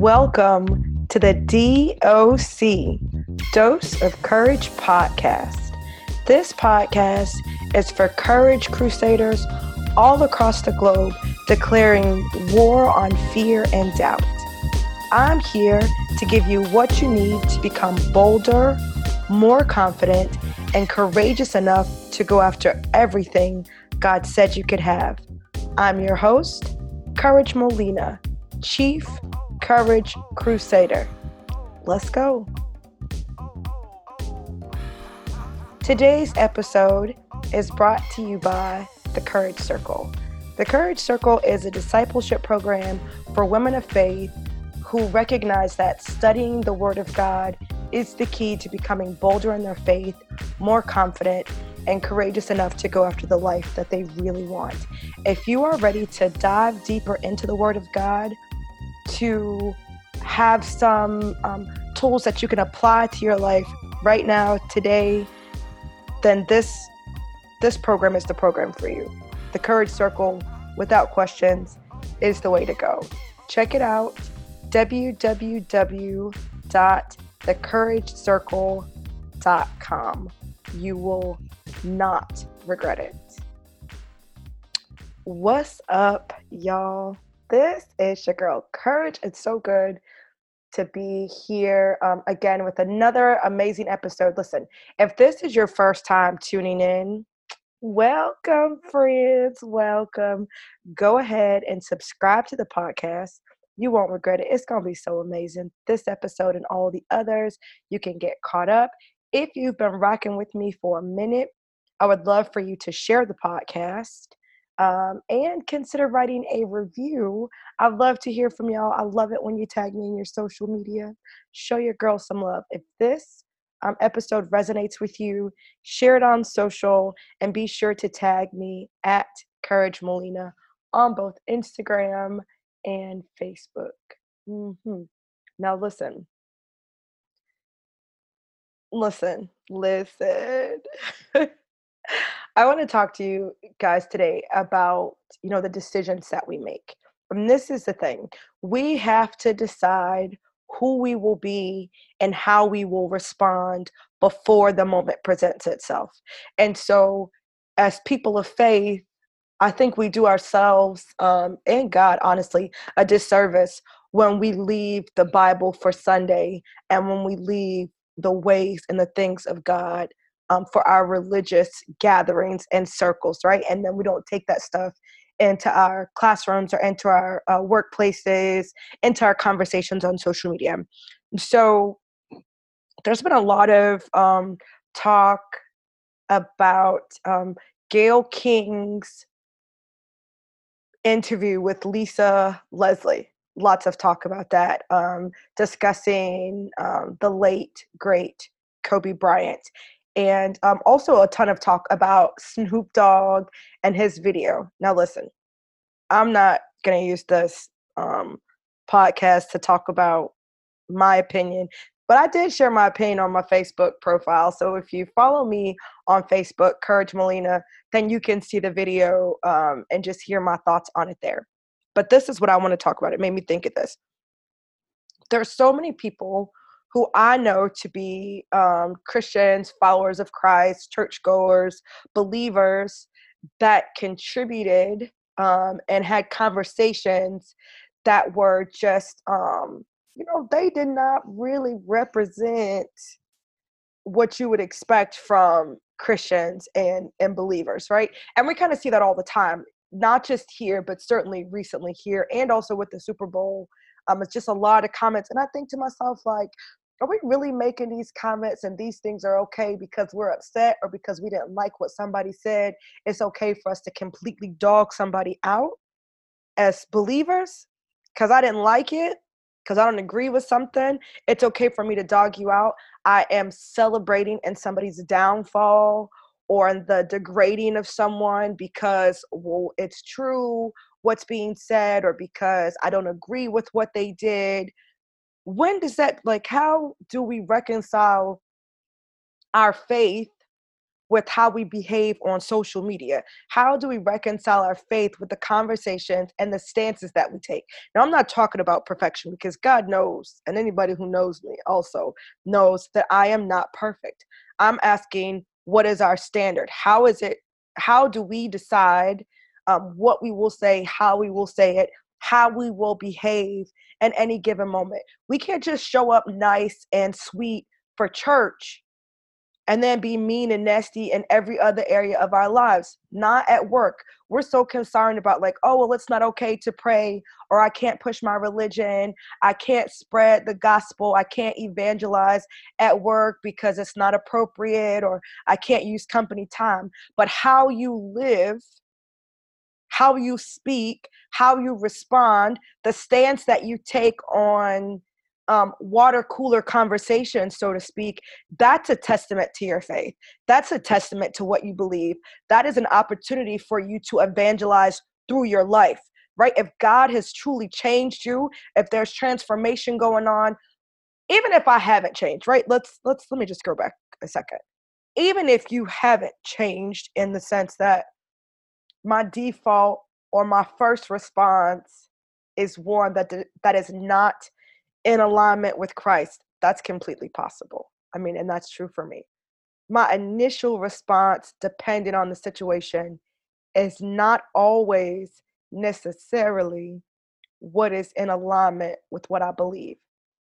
Welcome to the DOC, Dose of Courage podcast. This podcast is for courage crusaders all across the globe declaring war on fear and doubt. I'm here to give you what you need to become bolder, more confident, and courageous enough to go after everything God said you could have. I'm your host, Courage Molina, Chief Courage Crusader. Let's go. Today's episode is brought to you by the Courage Circle. The Courage Circle is a discipleship program for women of faith who recognize that studying the Word of God is the key to becoming bolder in their faith, more confident, and courageous enough to go after the life that they really want. If you are ready to dive deeper into the Word of God, to have some tools that you can apply to your life right now, today, then this program is the program for you. The Courage Circle, without questions, is the way to go. Check it out, www.thecouragecircle.com. You will not regret it. What's up, y'all? This is your girl, Courage. It's so good to be here again with another amazing episode. Listen, if this is your first time tuning in, welcome, friends. Welcome. Go ahead and subscribe to the podcast. You won't regret it. It's going to be so amazing. This episode and all the others, you can get caught up. If you've been rocking with me for a minute, I would love for you to share the podcast. And consider writing a review. I'd love to hear from y'all. I love it when you tag me in your social media. Show your girl some love. If this episode resonates with you, share it on social and be sure to tag me at Courage Molina on both Instagram and Facebook. Now listen. I want to talk to you guys today about, the decisions that we make. And this is the thing. We have to decide who we will be and how we will respond before the moment presents itself. And so as people of faith, I think we do ourselves and God, honestly, a disservice when we leave the Bible for Sunday and when we leave the ways and the things of God for our religious gatherings and circles, right? And then we don't take that stuff into our classrooms or into our workplaces, into our conversations on social media. So there's been a lot of talk about Gayle King's interview with Lisa Leslie. Lots of talk about that, discussing the late, great Kobe Bryant. And also a ton of talk about Snoop Dogg and his video. Now, listen, I'm not going to use this podcast to talk about my opinion, but I did share my opinion on my Facebook profile. So if you follow me on Facebook, Courage Molina, then you can see the video and just hear my thoughts on it there. But this is what I want to talk about. It made me think of this. There are so many people who I know to be Christians, followers of Christ, churchgoers, believers that contributed and had conversations that were just, they did not really represent what you would expect from Christians and believers, right? And we kind of see that all the time, not just here, but certainly recently here, and also with the Super Bowl. It's just a lot of comments. And I think to myself, like, are we really making these comments and these things are okay because we're upset or because we didn't like what somebody said? It's okay for us to completely dog somebody out as believers because I didn't like it, because I don't agree with something. It's okay for me to dog you out. I am celebrating in somebody's downfall or in the degrading of someone because, well, it's true what's being said or because I don't agree with what they did. When does that, how do we reconcile our faith with how we behave on social media? How do we reconcile our faith with the conversations and the stances that we take? Now, I'm not talking about perfection, because God knows, and anybody who knows me also knows that I am not perfect. I'm asking, what is our standard? How is it? How do we decide what we will say, how we will say it, how we will behave in any given moment? We can't just show up nice and sweet for church and then be mean and nasty in every other area of our lives. Not at work. We're so concerned about, like, oh, well, it's not okay to pray, or I can't push my religion, I can't spread the gospel, I can't evangelize at work because it's not appropriate, or I can't use company time. But how you live, how you speak, how you respond, the stance that you take on water cooler conversations, so to speak, that's a testament to your faith. That's a testament to what you believe. That is an opportunity for you to evangelize through your life, right? If God has truly changed you, if there's transformation going on, even if I haven't changed, right? Let me just go back a second. Even if you haven't changed, in the sense that my default or my first response is one that is not in alignment with Christ, that's completely possible. I mean, and that's true for me. My initial response, depending on the situation, is not always necessarily what is in alignment with what I believe.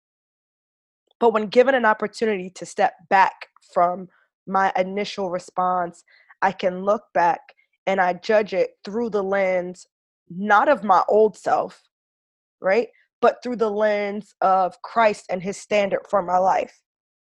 But when given an opportunity to step back from my initial response, I can look back and I judge it through the lens, not of my old self, right? But through the lens of Christ and his standard for my life.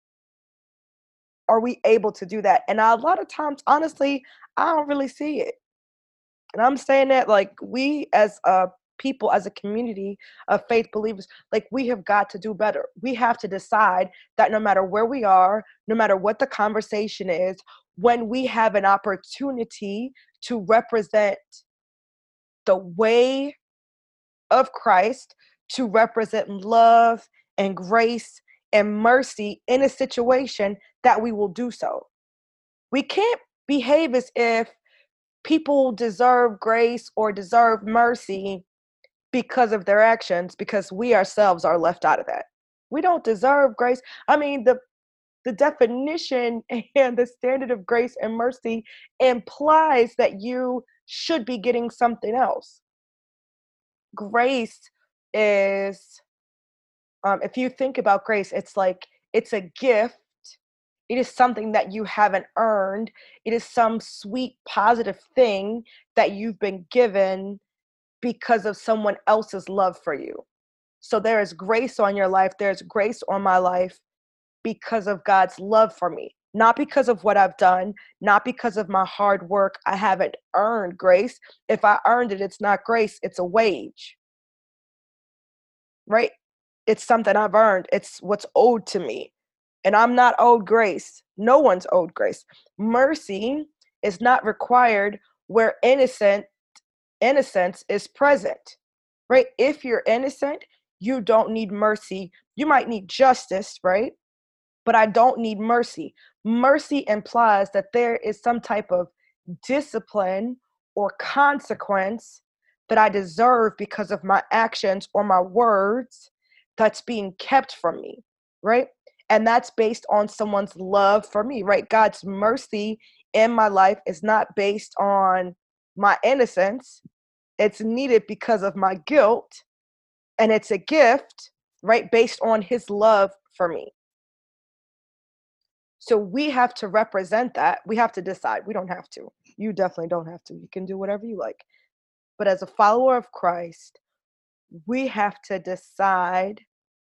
Are we able to do that? And a lot of times, honestly, I don't really see it. And I'm saying that, like, we as a people, as a community of faith believers, like, we have got to do better. We have to decide that no matter where we are, no matter what the conversation is, when we have an opportunity to represent the way of Christ, to represent love and grace and mercy in a situation, that we will do so. We can't behave as if people deserve grace or deserve mercy because of their actions, because we ourselves are left out of that. We don't deserve grace. I mean, the definition and the standard of grace and mercy implies that you should be getting something else. Grace is, if you think about grace, it's like, it's a gift. It is something that you haven't earned. It is some sweet, positive thing that you've been given because of someone else's love for you. So there is grace on your life. There's grace on my life because of God's love for me, not because of what I've done, not because of my hard work. I haven't earned grace. If I earned it, it's not grace, it's a wage, right? It's something I've earned. It's what's owed to me. And I'm not owed grace. No one's owed grace. Mercy is not required where innocence is present, right? If you're innocent, you don't need mercy. You might need justice, right? But I don't need mercy. Mercy implies that there is some type of discipline or consequence that I deserve because of my actions or my words that's being kept from me, right? And that's based on someone's love for me, right? God's mercy in my life is not based on my innocence. It's needed because of my guilt, and it's a gift, right, based on his love for me. So we have to represent that. We have to decide. We don't have to. You definitely don't have to. You can do whatever you like. But as a follower of Christ, we have to decide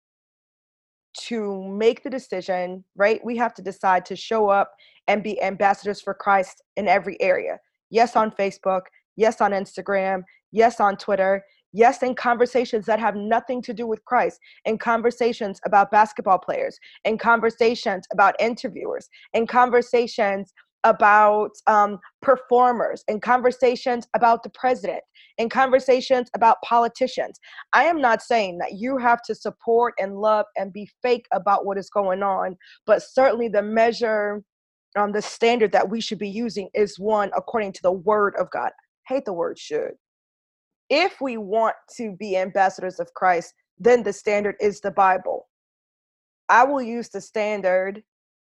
to make the decision, right? We have to decide to show up and be ambassadors for Christ in every area. Yes, on Facebook. Yes, on Instagram. Yes, on Twitter. Yes, in conversations that have nothing to do with Christ, in conversations about basketball players, in conversations about interviewers, in conversations about performers, in conversations about the president, in conversations about politicians. I am not saying that you have to support and love and be fake about what is going on, but certainly the measure the standard that we should be using is one according to the word of God. I hate the word should. If we want to be ambassadors of Christ, then the standard is the Bible. I will use the standard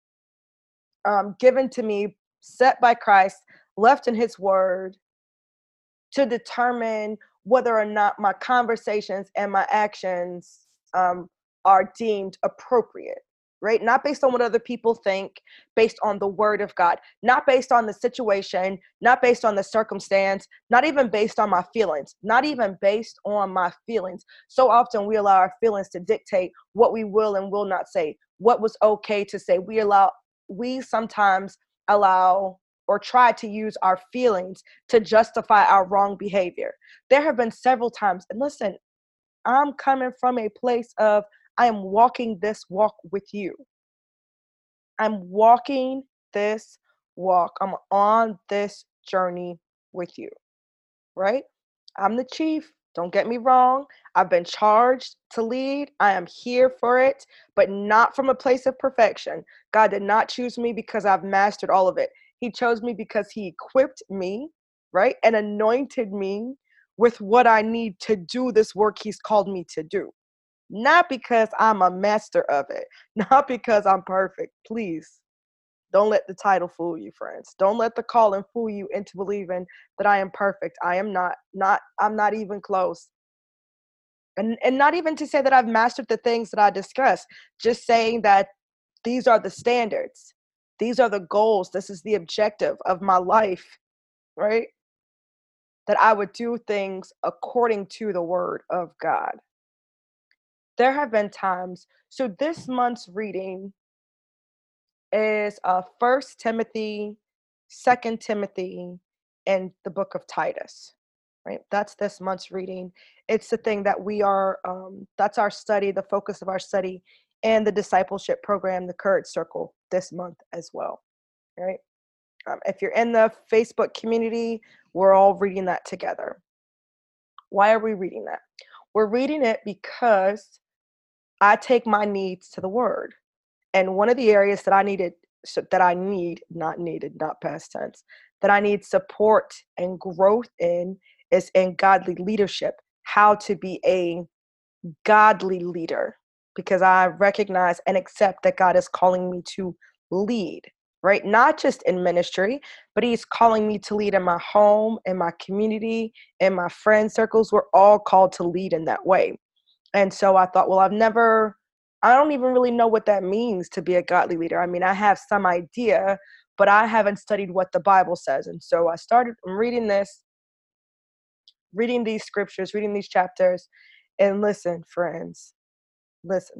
given to me, set by Christ, left in his word, to determine whether or not my conversations and my actions are deemed appropriate, right? Not based on what other people think, based on the word of God, not based on the situation, not based on the circumstance, not even based on my feelings, not even based on my feelings. So often we allow our feelings to dictate what we will and will not say, what was okay to say. We sometimes allow or try to use our feelings to justify our wrong behavior. There have been several times, and listen, I'm coming from a place of I am walking this walk with you. I'm walking this walk. I'm on this journey with you, right? I'm the chief. Don't get me wrong. I've been charged to lead. I am here for it, but not from a place of perfection. God did not choose me because I've mastered all of it. He chose me because he equipped me, right? And anointed me with what I need to do this work he's called me to do. Not because I'm a master of it, not because I'm perfect. Please don't let the title fool you, friends. Don't let the calling fool you into believing that I am perfect. I am not I'm not even close. And not even to say that I've mastered the things that I discuss, just saying that these are the standards. These are the goals. This is the objective of my life, right? That I would do things according to the word of God. There have been times, so this month's reading is First Timothy, Second Timothy, and the book of Titus. Right, that's this month's reading. It's the thing that we are. That's our study, the focus of our study, and the discipleship program, the Courage Circle, this month as well. Right. If you're in the Facebook community, we're all reading that together. Why are we reading that? We're reading it because I take my needs to the Word. And one of the areas that I needed, that I need, not needed, not past tense, that I need support and growth in is in godly leadership, how to be a godly leader, because I recognize and accept that God is calling me to lead, right? Not just in ministry, but he's calling me to lead in my home, in my community, in my friend circles. We're all called to lead in that way. And so I thought, well, I don't even really know what that means to be a godly leader. I mean, I have some idea, but I haven't studied what the Bible says. And so I started reading reading these scriptures, reading these chapters. And listen, friends, listen.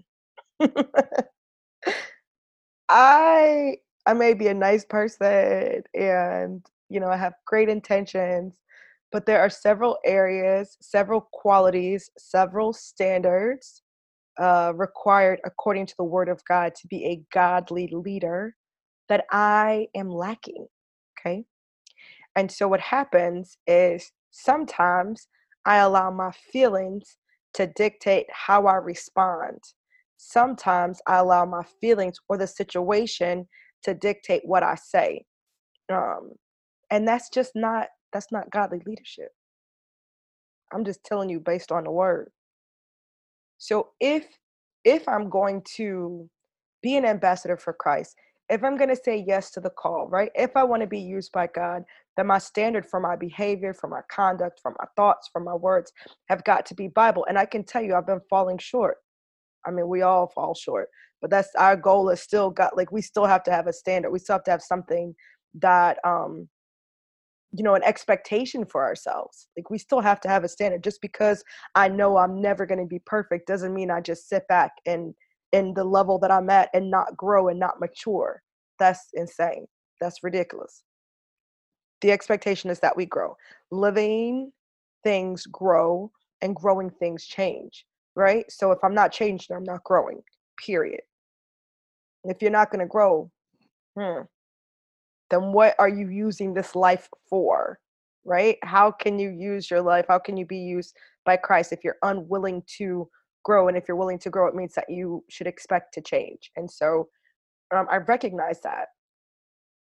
I I may be a nice person and, I have great intentions, but there are several areas, several qualities, several standards required according to the word of God to be a godly leader that I am lacking. Okay. And so what happens is sometimes I allow my feelings to dictate how I respond. Sometimes I allow my feelings or the situation to dictate what I say. Um, and that's not godly leadership. I'm just telling you based on the word. So if I'm going to be an ambassador for Christ, if I'm going to say yes to the call, right? If I want to be used by God, then my standard for my behavior, for my conduct, for my thoughts, for my words have got to be Bible. And I can tell you I've been falling short. I mean, we all fall short, but that's our goal is still got like we still have to have a standard. We still have to have something that an expectation for ourselves. Like we still have to have a standard. Just because I know I'm never going to be perfect doesn't mean I just sit back and in the level that I'm at and not grow and not mature. That's insane. That's ridiculous. The expectation is that we grow. Living things grow and growing things change, right? So if I'm not changing, I'm not growing. Period. If you're not going to grow, hmm, then what are you using this life for? Right? How can you use your life? How can you be used by Christ if you're unwilling to grow? And if you're willing to grow, it means that you should expect to change. And so I recognize that.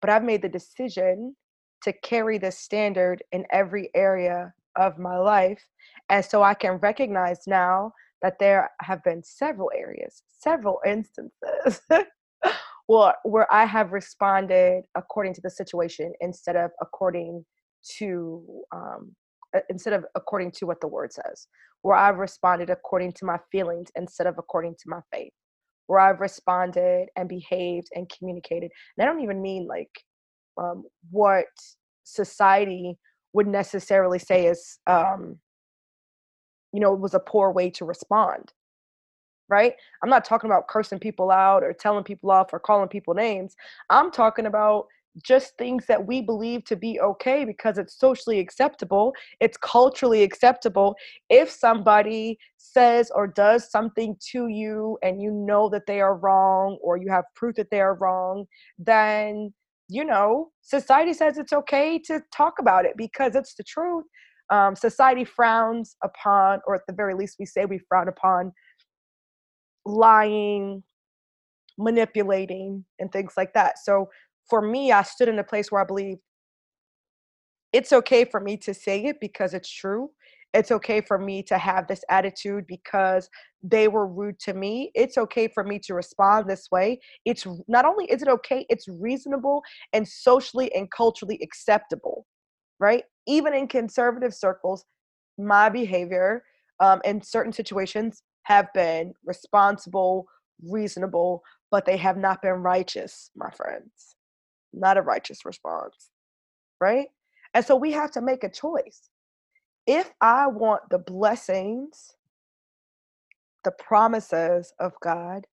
but I've made the decision to carry this standard in every area of my life. And so I can recognize now that there have been several areas, several instances where I have responded according to the situation instead of according to what the word says, where I've responded according to my feelings instead of according to my faith, where I've responded and behaved and communicated. And I don't even mean like what society would necessarily say is, it was a poor way to respond, right? I'm not talking about cursing people out or telling people off or calling people names. I'm talking about just things that we believe to be okay because it's socially acceptable, it's culturally acceptable. If somebody says or does something to you and you know that they are wrong or you have proof that they are wrong, then society says it's okay to talk about it because it's the truth. Society frowns upon, or at the very least we say we frown upon, lying, manipulating, and things like that. So for me, I stood in a place where I believe it's okay for me to say it because it's true. It's okay for me to have this attitude because they were rude to me. It's okay for me to respond this way. It's not only is it okay, it's reasonable and socially and culturally acceptable, right? Even in conservative circles, my behavior in certain situations have been responsible, reasonable, but they have not been righteous, my friends. Not a righteous response, right? And so we have to make a choice. If I want the blessings, the promises of God,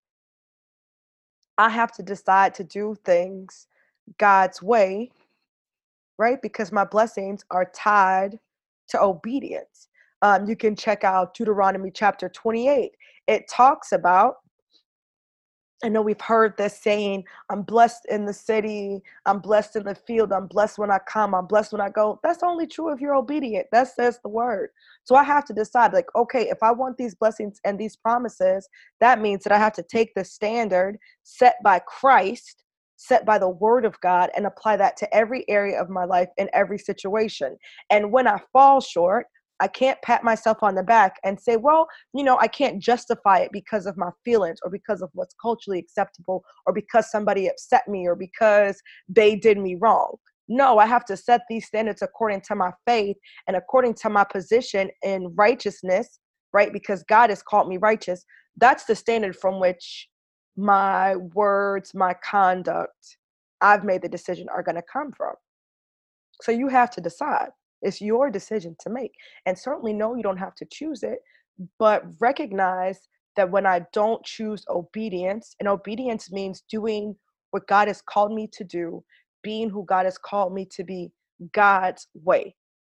I have to decide to do things God's way, right? Because my blessings are tied to obedience. You can check out Deuteronomy chapter 28. It talks about, I know we've heard this saying, I'm blessed in the city, I'm blessed in the field, I'm blessed when I come, I'm blessed when I go. That's only true if you're obedient. That says the word. So I have to decide, like, okay, if I want these blessings and these promises, that means that I have to take the standard set by Christ, set by the word of God, and apply that to every area of my life in every situation. And when I fall short, I can't pat myself on the back and say, well, I can't justify it because of my feelings or because of what's culturally acceptable or because somebody upset me or because they did me wrong. No, I have to set these standards according to my faith and according to my position in righteousness, right? Because God has called me righteous. That's the standard from which my words, my conduct, I've made the decision are going to come from. So you have to decide. It's your decision to make. And certainly, no, you don't have to choose it, but recognize that when I don't choose obedience, and obedience means doing what God has called me to do, being who God has called me to be, God's way,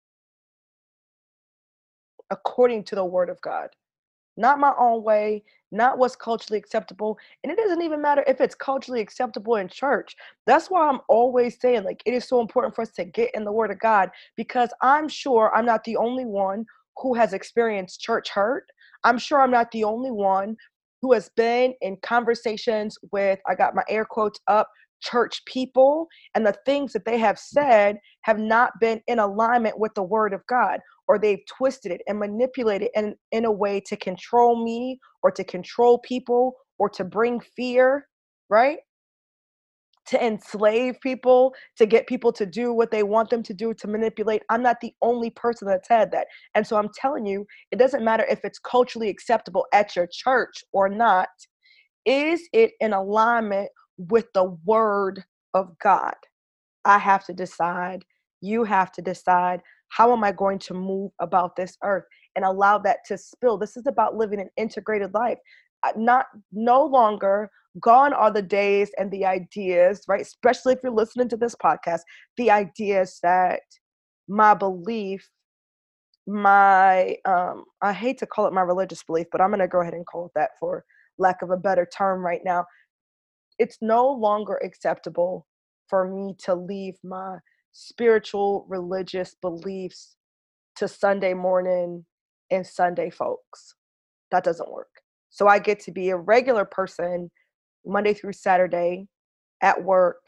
according to the word of God. Not my own way, not what's culturally acceptable. And it doesn't even matter if it's culturally acceptable in church. That's why I'm always saying, like, it is so important for us to get in the word of God, because I'm sure I'm not the only one who has experienced church hurt. I'm sure I'm not the only one who has been in conversations with, I got my air quotes up, church people, and the things that they have said have not been in alignment with the word of God, or they've twisted it and manipulated it in a way to control me or to control people or to bring fear, right? To enslave people, to get people to do what they want them to do, to manipulate. I'm not the only person that's had that. And so I'm telling you, it doesn't matter if it's culturally acceptable at your church or not. Is it in alignment with the word of God? I have to decide. You have to decide. How am I going to move about this earth and allow that to spill? This is about living an integrated life. Not no longer gone are the days and the ideas, right? Especially if you're listening to this podcast, the ideas that my belief, my I hate to call it my religious belief, but I'm going to go ahead and call it that for lack of a better term right now. It's no longer acceptable for me to leave my spiritual religious beliefs to Sunday morning and Sunday folks. That doesn't work. So I get to be a regular person Monday through Saturday at work,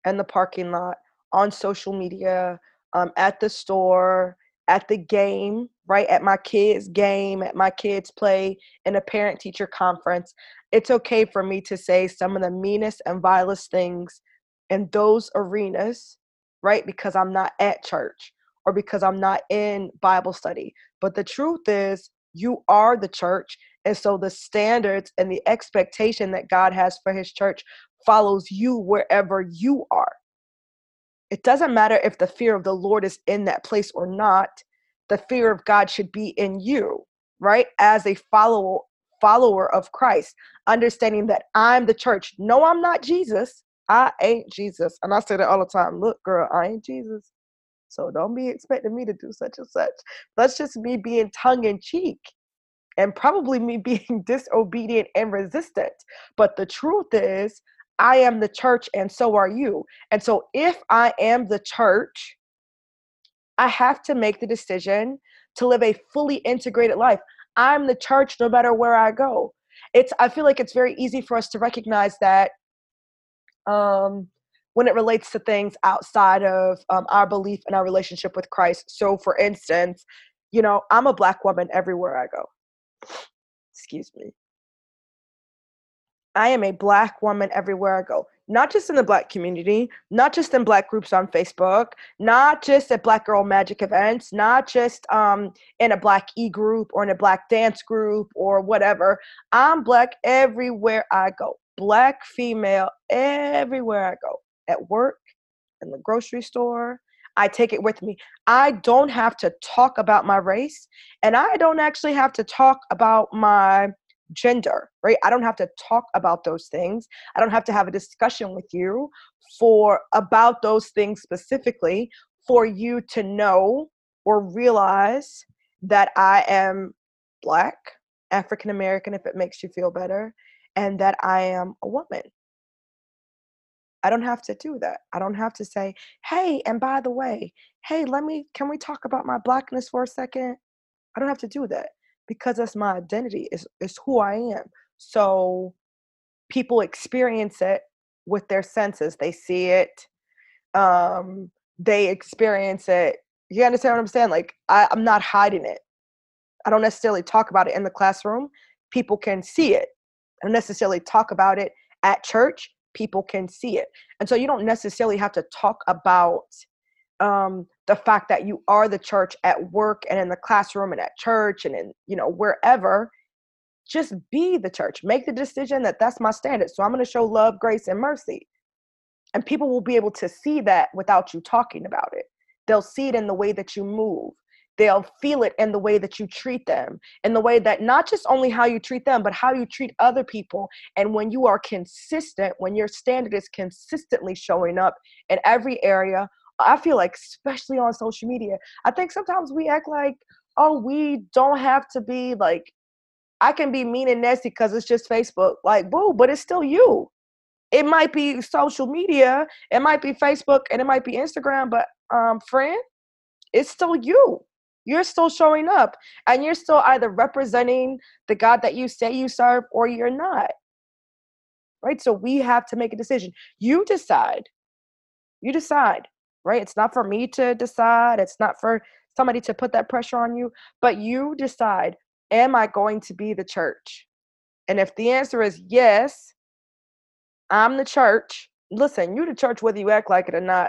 in the parking lot, on social media, at the store, at the game, right? At my kids' game, at my kids' play, in a parent teacher conference. It's okay for me to say some of the meanest and vilest things in those arenas, right? Because I'm not at church or because I'm not in Bible study. But the truth is, you are the church. And so the standards and the expectation that God has for his church follows you wherever you are. It doesn't matter if the fear of the Lord is in that place or not. The fear of God should be in you, right? As a follower of Christ, understanding that I'm the church. No, I'm not Jesus. I ain't Jesus. And I say that all the time. Look, girl, I ain't Jesus. So don't be expecting me to do such and such. That's just me being tongue in cheek and probably me being disobedient and resistant. But the truth is, I am the church and so are you. And so if I am the church, I have to make the decision to live a fully integrated life. I'm the church no matter where I go. I feel like it's very easy for us to recognize that when it relates to things outside of our belief and our relationship with Christ. So for instance, I'm a Black woman everywhere I go. Excuse me. I am a Black woman everywhere I go, not just in the Black community, not just in Black groups on Facebook, not just at Black Girl Magic events, not just in a Black group or in a Black dance group or whatever. I'm Black everywhere I go. Black female everywhere I go. At work, in the grocery store. I take it with me. I don't have to talk about my race, and I don't actually have to talk about my gender, right? I don't have to talk about those things. I don't have to have a discussion with you about those things specifically for you to know or realize that I am Black, African American, if it makes you feel better, and that I am a woman. I don't have to do that. I don't have to say, hey, and by the way, hey, can we talk about my Blackness for a second? I don't have to do that because that's my identity, is who I am. So people experience it with their senses. They see it, they experience it. You understand what I'm saying? Like, I'm not hiding it. I don't necessarily talk about it in the classroom. People can see it. I don't necessarily talk about it at church. People can see it. And so you don't necessarily have to talk about the fact that you are the church at work and in the classroom and at church and in, wherever. Just be the church. Make the decision that that's my standard. So I'm going to show love, grace, and mercy. And people will be able to see that without you talking about it. They'll see it in the way that you move. They'll feel it in the way that you treat them, in the way that not just only how you treat them, but how you treat other people. And when you are consistent, when your standard is consistently showing up in every area, I feel like, especially on social media, I think sometimes we act like, oh, we don't have to be like, I can be mean and nasty because it's just Facebook. Like, boo, but it's still you. It might be social media, it might be Facebook, and it might be Instagram, but friend, it's still you. You're still showing up, and you're still either representing the God that you say you serve or you're not. Right? So we have to make a decision. You decide. You decide, right? It's not for me to decide. It's not for somebody to put that pressure on you, but you decide, am I going to be the church? And if the answer is yes, I'm the church. Listen, you the church whether you act like it or not.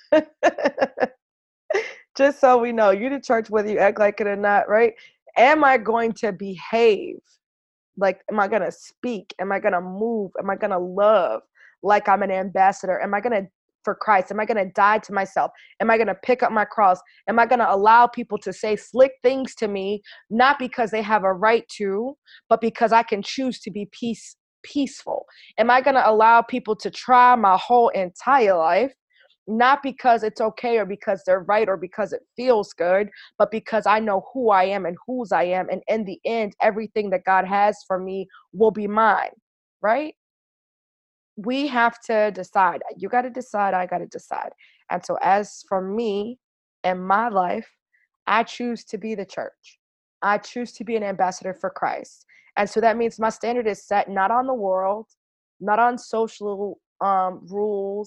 Just so we know, you the church whether you act like it or not, right? Am I going to behave? Like, am I going to speak? Am I going to move? Am I going to love like I'm an ambassador? Am I going to, for Christ, am I going to die to myself? Am I going to pick up my cross? Am I going to allow people to say slick things to me, not because they have a right to, but because I can choose to be peaceful? Am I going to allow people to try my whole entire life, not because it's okay or because they're right or because it feels good, but because I know who I am and whose I am. And in the end, everything that God has for me will be mine, right? We have to decide. You got to decide. I got to decide. And so as for me and my life, I choose to be the church. I choose to be an ambassador for Christ. And so that means my standard is set not on the world, not on social rules,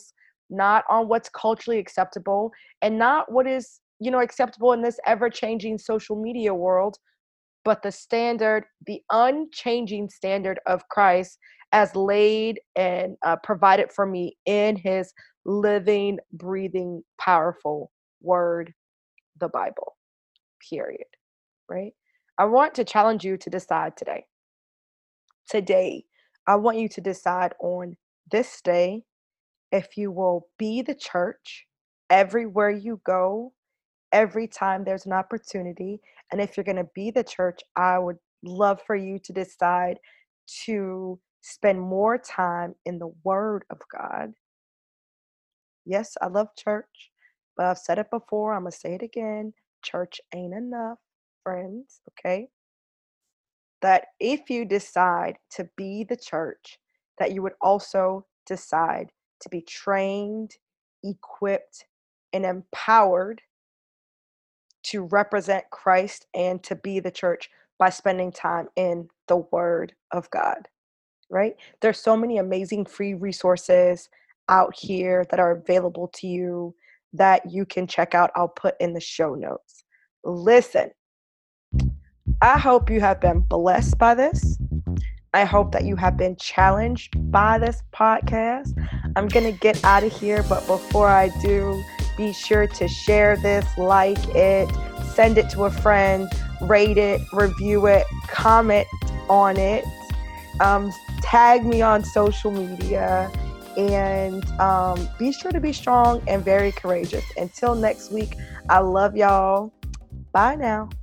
not on what's culturally acceptable, and not what is, acceptable in this ever-changing social media world, but the standard, the unchanging standard of Christ as laid and provided for me in his living, breathing, powerful word, the Bible, period. Right? I want to challenge you to decide today. Today, I want you to decide on this day if you will be the church everywhere you go, every time there's an opportunity. And if you're going to be the church, I would love for you to decide to spend more time in the Word of God. Yes, I love church, but I've said it before. I'm going to say it again. Church ain't enough, friends. Okay. That if you decide to be the church, that you would also decide to be trained, equipped, and empowered to represent Christ and to be the church by spending time in the Word of God, right? There's so many amazing free resources out here that are available to you that you can check out. I'll put in the show notes. Listen, I hope you have been blessed by this. I hope that you have been challenged by this podcast. I'm going to get out of here, but before I do, be sure to share this, like it, send it to a friend, rate it, review it, comment on it, tag me on social media, and be sure to be strong and very courageous. Until next week, I love y'all. Bye now.